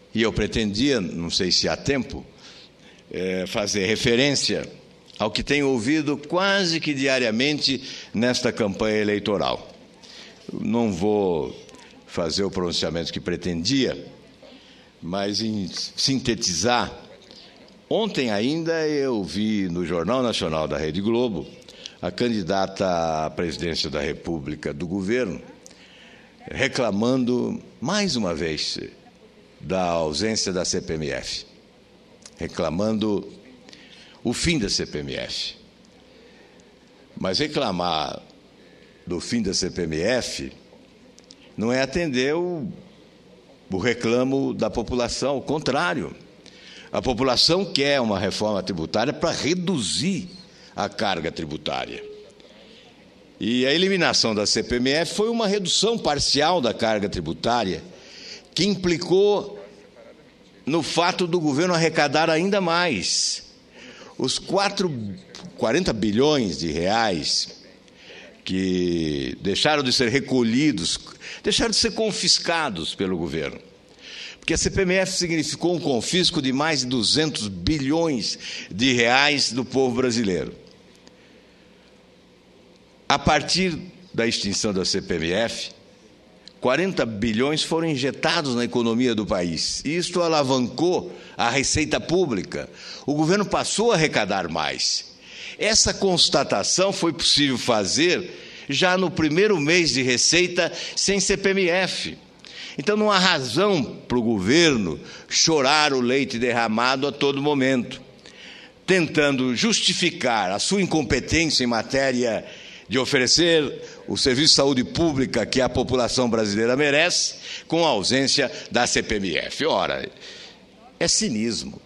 e eu pretendia, não sei se há tempo, fazer referência ao que tenho ouvido quase que diariamente nesta campanha eleitoral. Não vou fazer o pronunciamento que pretendia, mas em sintetizar, ontem ainda eu vi no Jornal Nacional da Rede Globo a candidata à presidência da República do governo reclamando, mais uma vez, da ausência da CPMF, reclamando o fim da CPMF. Mas reclamar do fim da CPMF não é atender o reclamo da população, ao contrário. A população quer uma reforma tributária para reduzir a carga tributária. E a eliminação da CPMF foi uma redução parcial da carga tributária, que implicou no fato do governo arrecadar ainda mais. Os 40 bilhões de reais que deixaram de ser recolhidos, deixaram de ser confiscados pelo governo. Porque a CPMF significou um confisco de mais de 200 bilhões de reais do povo brasileiro. A partir da extinção da CPMF, 40 bilhões foram injetados na economia do país. E isto alavancou a receita pública. O governo passou a arrecadar mais. Essa constatação foi possível fazer já no primeiro mês de receita sem CPMF. Então não há razão para o governo chorar o leite derramado a todo momento, tentando justificar a sua incompetência em matéria de oferecer o serviço de saúde pública que a população brasileira merece, com a ausência da CPMF. Ora, é cinismo.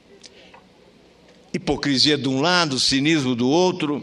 Hipocrisia de um lado, cinismo do outro,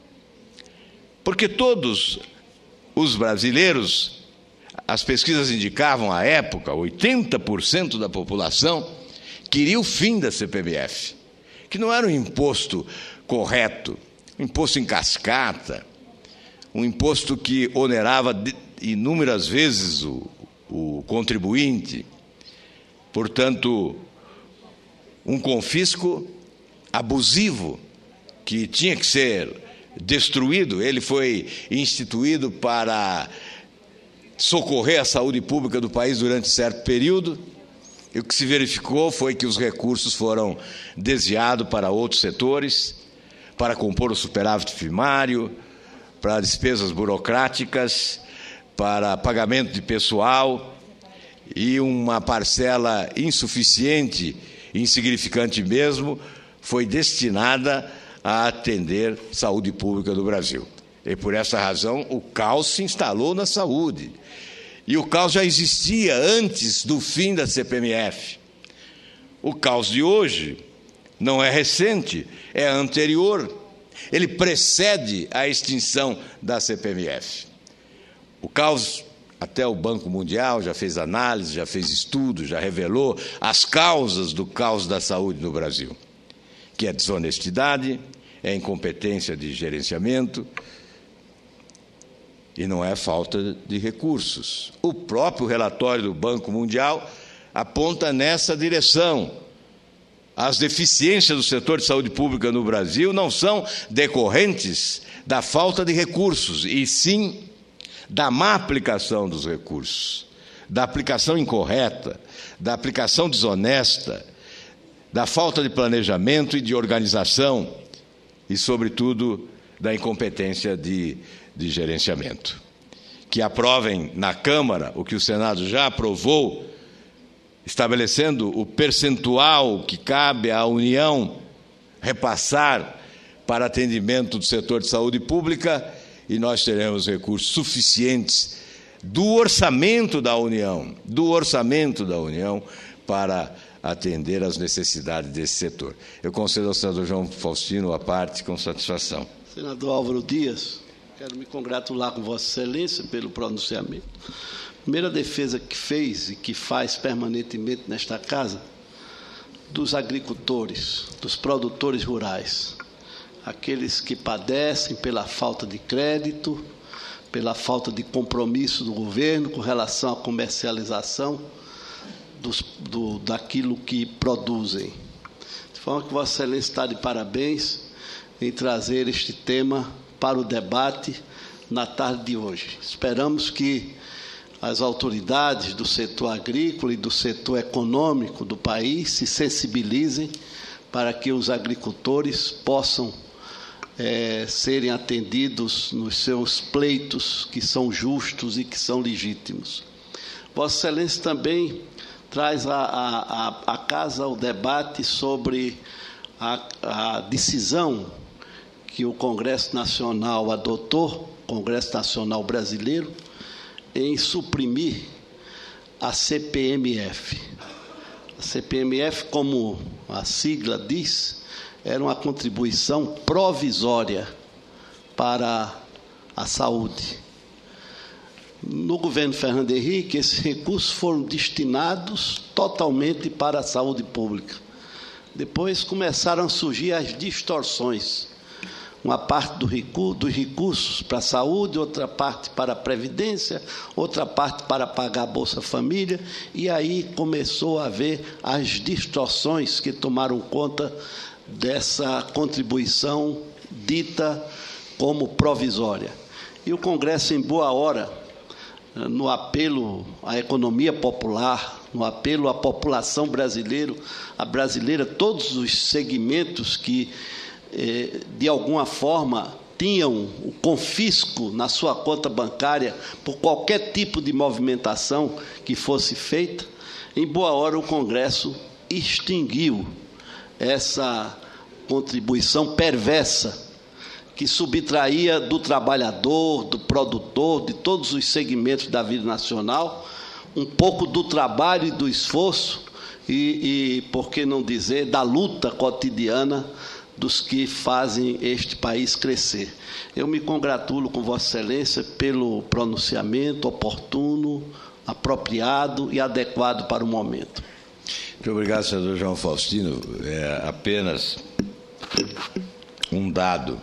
porque todos os brasileiros, as pesquisas indicavam à época, 80% da população queria o fim da CPMF, que não era um imposto correto, um imposto em cascata, um imposto que onerava inúmeras vezes o contribuinte. Portanto, um confisco abusivo que tinha que ser destruído. Ele foi instituído para socorrer a saúde pública do país durante certo período, e o que se verificou foi que os recursos foram desviados para outros setores, para compor o superávit primário, para despesas burocráticas, para pagamento de pessoal, e uma parcela insuficiente, insignificante mesmo, foi destinada a atender a saúde pública do Brasil. E por essa razão o caos se instalou na saúde. E o caos já existia antes do fim da CPMF. O caos de hoje não é recente, é anterior. Ele precede a extinção da CPMF. O caos, até o Banco Mundial já fez análise, já fez estudo, já revelou as causas do caos da saúde no Brasil, que é desonestidade, é incompetência de gerenciamento e não é falta de recursos. O próprio relatório do Banco Mundial aponta nessa direção. As deficiências do setor de saúde pública no Brasil não são decorrentes da falta de recursos, e sim da má aplicação dos recursos, da aplicação incorreta, da aplicação desonesta, da falta de planejamento e de organização e, sobretudo, da incompetência de gerenciamento. Que aprovem na Câmara o que o Senado já aprovou, estabelecendo o percentual que cabe à União repassar para atendimento do setor de saúde pública, e nós teremos recursos suficientes do orçamento da União, para atender às necessidades desse setor. Eu concedo ao senador João Faustino a parte com satisfação. Senador Álvaro Dias, quero me congratular com Vossa Excelência pelo pronunciamento. A primeira defesa que fez e que faz permanentemente nesta casa dos agricultores, dos produtores rurais, aqueles que padecem pela falta de crédito, pela falta de compromisso do governo com relação à comercialização daquilo que produzem. De forma que Vossa Excelência está de parabéns em trazer este tema para o debate na tarde de hoje. Esperamos que as autoridades do setor agrícola e do setor econômico do país se sensibilizem para que os agricultores possam serem atendidos nos seus pleitos, que são justos e que são legítimos. Vossa Excelência também traz à casa o debate sobre a decisão que o Congresso Nacional adotou, Congresso Nacional Brasileiro, em suprimir a CPMF. A CPMF, como a sigla diz, era uma contribuição provisória para a saúde. No governo Fernando Henrique, esses recursos foram destinados totalmente para a saúde pública. Depois começaram a surgir as distorções. Uma parte dos recursos para a saúde, outra parte para a Previdência, outra parte para pagar a Bolsa Família, e aí começou a haver as distorções que tomaram conta dessa contribuição dita como provisória. E o Congresso, em boa hora, no apelo à economia popular, no apelo à população brasileira, todos os segmentos que de alguma forma tinham o confisco na sua conta bancária por qualquer tipo de movimentação que fosse feita, em boa hora o Congresso extinguiu essa contribuição perversa que subtraía do trabalhador, do produtor, de todos os segmentos da vida nacional, um pouco do trabalho e do esforço e por que não dizer, da luta cotidiana dos que fazem este país crescer. Eu me congratulo com Vossa Excelência pelo pronunciamento oportuno, apropriado e adequado para o momento. Muito obrigado, senador João Faustino. É apenas um dado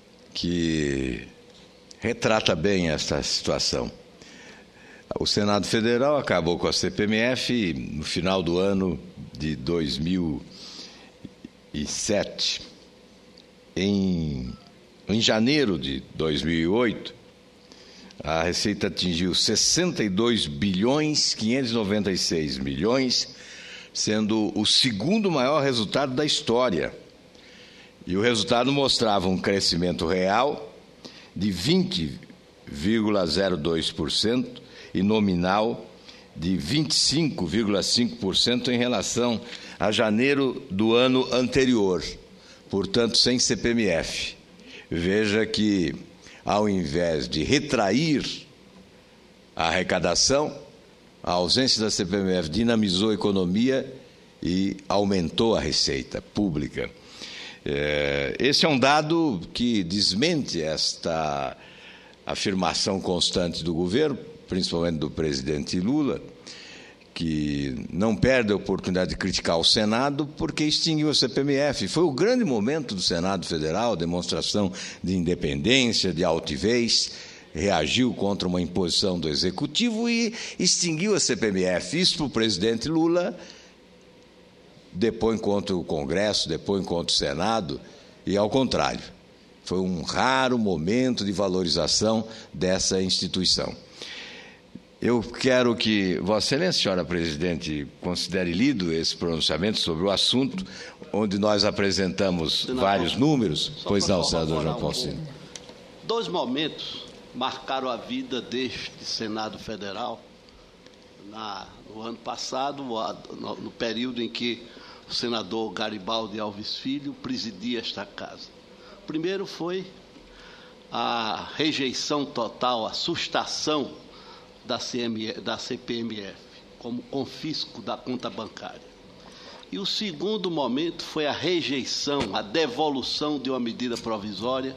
que retrata bem esta situação. O Senado Federal acabou com a CPMF no final do ano de 2007. Em janeiro de 2008, a Receita atingiu 62,596 bilhões, sendo o segundo maior resultado da história. E o resultado mostrava um crescimento real de 20,02% e nominal de 25,5% em relação a janeiro do ano anterior, portanto, sem CPMF. Veja que, ao invés de retrair a arrecadação, a ausência da CPMF dinamizou a economia e aumentou a receita pública. Esse é um dado que desmente esta afirmação constante do governo, principalmente do presidente Lula, que não perde a oportunidade de criticar o Senado porque extinguiu a CPMF. Foi o grande momento do Senado Federal, demonstração de independência, de altivez, reagiu contra uma imposição do Executivo e extinguiu a CPMF. Isso para o presidente Lula depõe contra o Congresso, depõe contra o Senado, e ao contrário. Foi um raro momento de valorização dessa instituição. Eu quero que Vossa Excelência, senhora presidente, considere lido esse pronunciamento sobre o assunto, onde nós apresentamos vários números. Pois não, senador João Faustino. 2 momentos marcaram a vida deste Senado Federal no ano passado, no período em que o senador Garibaldi Alves Filho presidia esta casa. O primeiro foi a rejeição total, a sustação da CPMF, como confisco da conta bancária. E o segundo momento foi a rejeição, a devolução de uma medida provisória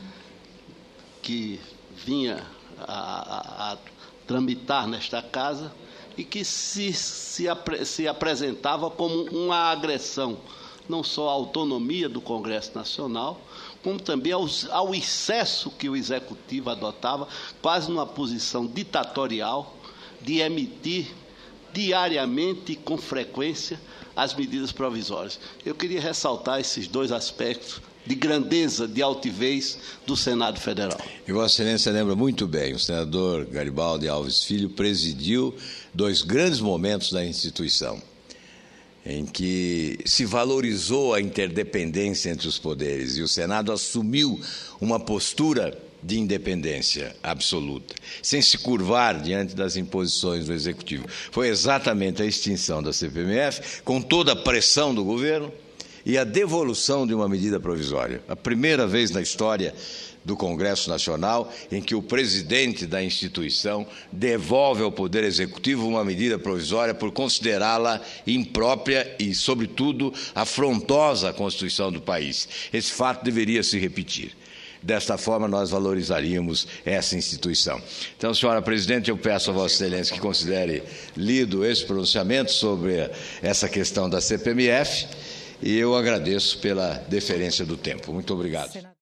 que vinha a tramitar nesta casa e que se apresentava como uma agressão, não só à autonomia do Congresso Nacional, como também ao excesso que o Executivo adotava, quase numa posição ditatorial, de emitir diariamente e com frequência as medidas provisórias. Eu queria ressaltar esses dois aspectos de grandeza, de altivez do Senado Federal. E Vossa Excelência lembra muito bem, o senador Garibaldi Alves Filho presidiu dois grandes momentos da instituição, em que se valorizou a interdependência entre os poderes e o Senado assumiu uma postura de independência absoluta, sem se curvar diante das imposições do Executivo. Foi exatamente a extinção da CPMF, com toda a pressão do governo, e a devolução de uma medida provisória. A primeira vez na história do Congresso Nacional em que o presidente da instituição devolve ao Poder Executivo uma medida provisória por considerá-la imprópria e, sobretudo, afrontosa à Constituição do país. Esse fato deveria se repetir. Desta forma, nós valorizaríamos essa instituição. Então, senhora presidente, eu peço a Vossa Excelência que considere lido esse pronunciamento sobre essa questão da CPMF, e eu agradeço pela deferência do tempo. Muito obrigado.